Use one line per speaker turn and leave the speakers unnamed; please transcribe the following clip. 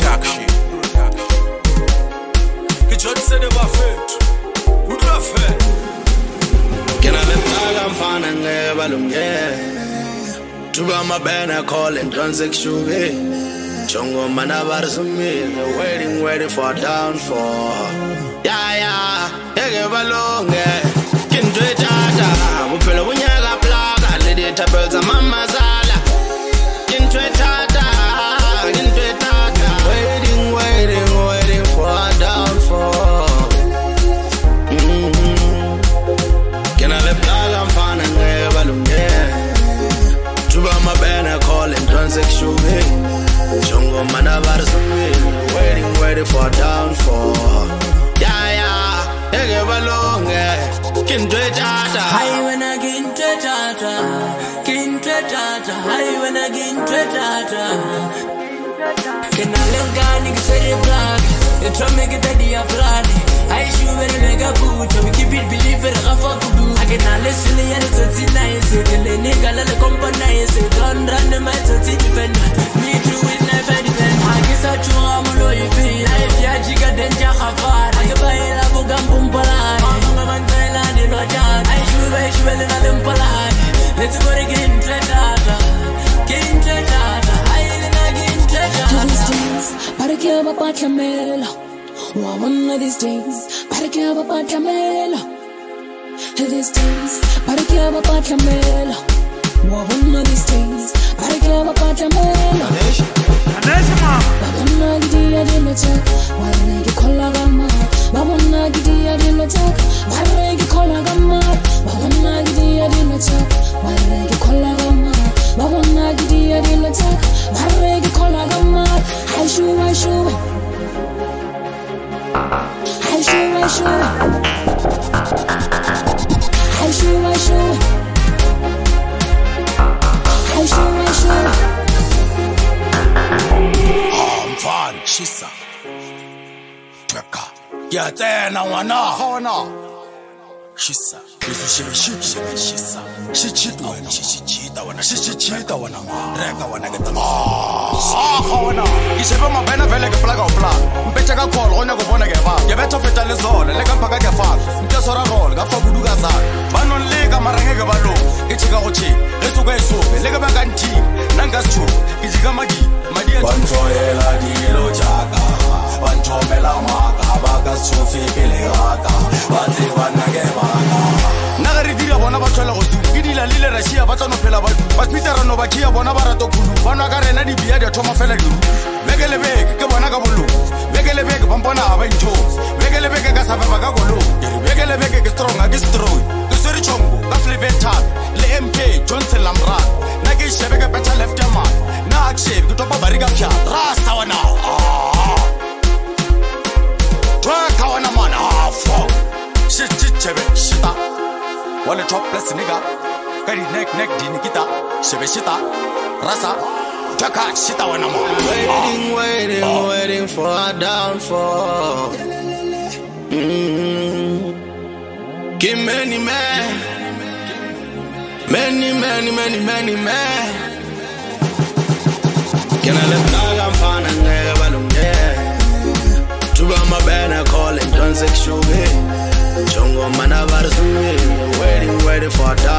Production. Johnson Buffett. Who do I feel?
Can I let I'm fine and never long? To my band, I call in transaction. Chongo Manavars me, waiting for downfall. Yeah, give a long Kin to it. We feel when you got plug, I let it up as a mama zala. Kin to it. Waiting for a downfall. Can I let plug? I'm fine and never long. To my band, I call in transaction. Chongo Manavars waiting for downfall. Yeah, give a long
Hi when I get tata, hi when I get tata. Can I let go nigga say the plug? You try make it daddy a plan. I shoot when I make a boot, we keep it believe it a fuck do. I can listen to you, it's nice. The nigga let the company say, don't run the match, it's defender. Me too with knife and defend. I guess I chew on my lawyer fee. I have ya jigga then jahafar. I can buy a bugam pumpala. I'm Thailand in a jar. I shoot well in a limpala. Let's go again, Tata. Get Tata. I didn't get Tata.
Para que eu vá pra camelo. One of these days, para que eu vá pra camelo. These days, para que eu vá pra camelo. One of these days, para que eu vá pra camelo. Babona gidia di metak, waregi kola gamma. Babona gidia di metak, waregi kola gamma. Babona gidia di metak, waregi kola gamma. Babona gidia di metak, waregi kola gamma. I shoot. I shoot.
I'm fine, Shisa. Tweka. Yeah, then I wanna. Shisa. Shisa. Shichita wana. Reka wana get wana. Isheba mabena vele ke plaga opla. Mpecha ka call ona go bona ke ba. Ye betho feta le zone le ka phaka ke fa. Mke sora roll ka fa kuduka za. Banon le ka marenge ke balo. Ke tshika go tshi. Le suka isope le ke ba kanti. Nanga schu. Ke jika madi. Madi ya bantoyela dilo chaka. Bantomela maka baka sufi pele raka. Batse bana ke baka. Nagari dira bona ba tshwela go su. Ke dila lile Russia ba tsano phela ba. Ba Peter no ba kia bona ba rato khulu. Bana ka rena di bia di thoma fela di. Begelebeke ke bona ka bolu. Begelebeke ba mpona ba ntho. Begelebeke ka safa ba ka golo. Begelebeke ke strong ke strong. Ke sori chongo ka flavor tap. Le MK Johnson Lamra. Na ke shebe ke better left ya man. Na action ke topa bari ka pya. Rasta wana. Twa ka wana man. Fuck. Shit chebe shita. Wale top plus nigga. Kari neck di nikita. Shebe shita. Rasa. Taka shita wana man.
Waiting for a downfall. Give many men. Can I let go? I'm fine and never long. To my band, I call in transaction. Chongo Manavars waiting for a downfall.